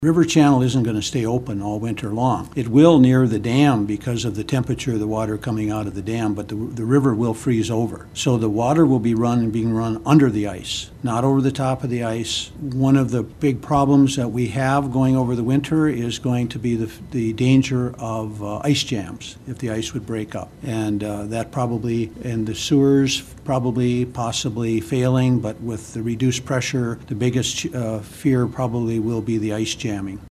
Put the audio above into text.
River channel isn't going to stay open all winter long. It will near the dam because of the temperature of the water coming out of the dam, but the river will freeze over. So the water will be being run under the ice, not over the top of the ice. One of the big problems that we have going over the winter is going to be the danger of ice jams if the ice would break up. And that probably, and the sewers possibly failing, but with the reduced pressure, the biggest fear probably will be the ice jamming.